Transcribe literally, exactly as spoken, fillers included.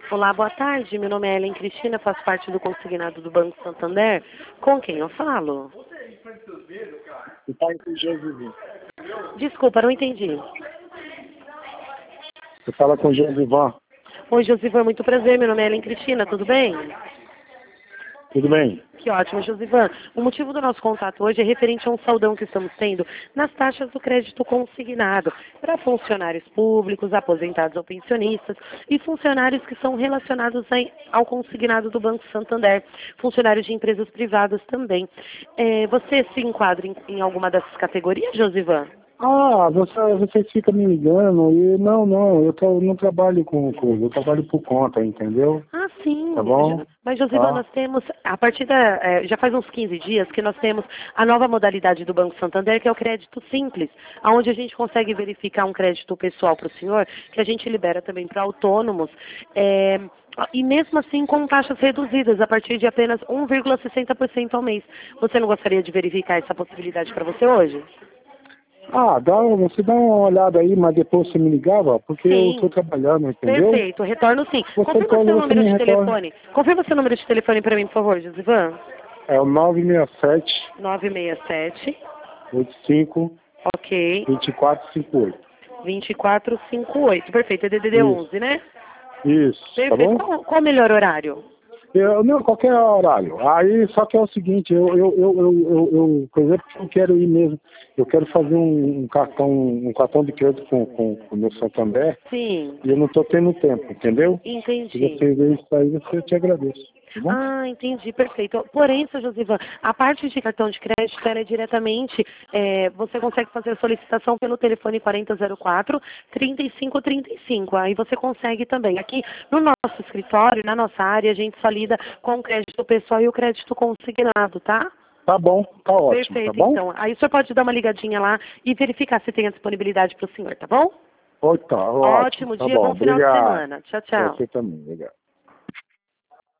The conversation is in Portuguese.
Olá, boa tarde. Meu nome é Ellen Cristina, faço parte do consignado do Banco Santander. Com quem eu falo? O pai do Josivan. Desculpa, não entendi. Você fala com o Josivan. Oi, Josivan, muito prazer. Meu nome é Ellen Cristina, tudo bem? Tudo bem? Que ótimo, Josivan. O motivo do nosso contato hoje é referente a um saldão que estamos tendo nas taxas do crédito consignado para funcionários públicos, aposentados ou pensionistas e funcionários que são relacionados ao consignado do Banco Santander, funcionários de empresas privadas também. É, você se enquadra em, em alguma dessas categorias, Josivan? Ah, você, você fica me ligando e não, não, eu tô, não trabalho com coisa, eu trabalho por conta, entendeu? Ah, sim. Tá bom? Mas, Josivan, Tá. nós temos, a partir da, é, já faz uns quinze dias que nós temos a nova modalidade do Banco Santander, que é o crédito simples, onde a gente consegue verificar um crédito pessoal para o senhor, que a gente libera também para autônomos, é, e mesmo assim com taxas reduzidas, a partir de apenas um vírgula sessenta por cento ao mês. Você não gostaria de verificar essa possibilidade para você hoje? Ah, dá, você dá uma olhada aí, mas depois você me ligava, porque Sim. eu estou trabalhando, entendeu? Perfeito, retorno sim. Você Confirma pode, seu você número me de retorna. telefone. Confirma seu número de telefone para mim, por favor, Josivan. É o nove seis sete, nove seis sete, oito cinco, ok, dois quatro cinco oito. vinte e quatro cinquenta e oito. Perfeito, é D D D Isso, onze, né? isso, tá Perfeito. bom? Qual, qual o melhor horário? Eu, não, qualquer horário. Aí, só que é o seguinte, eu, eu, eu, eu, eu, eu por exemplo, eu quero ir mesmo, eu quero fazer um, um cartão, um cartão de crédito com, com, com o meu Santander, Sim, e eu não estou tendo tempo, entendeu? Se entendi. você ver isso aí, eu te agradeço, tá bom? Ah, entendi, perfeito. Porém, seu Josivan, a parte de cartão de crédito ela é diretamente, é, você consegue fazer a solicitação pelo telefone quarenta zero quatro, trinta e cinco trinta e cinco. Aí você consegue também. Aqui no nosso escritório, na nossa área, a gente só lida com o crédito pessoal e o crédito consignado, tá? Tá bom, tá ótimo, tá Perfeito, bom? então. Aí o senhor pode dar uma ligadinha lá e verificar se tem a disponibilidade para o senhor, tá bom? Oi, tá, ótimo, Ótimo tá dia, bom, bom final de obrigado. semana. Tchau, tchau. Você também, obrigado.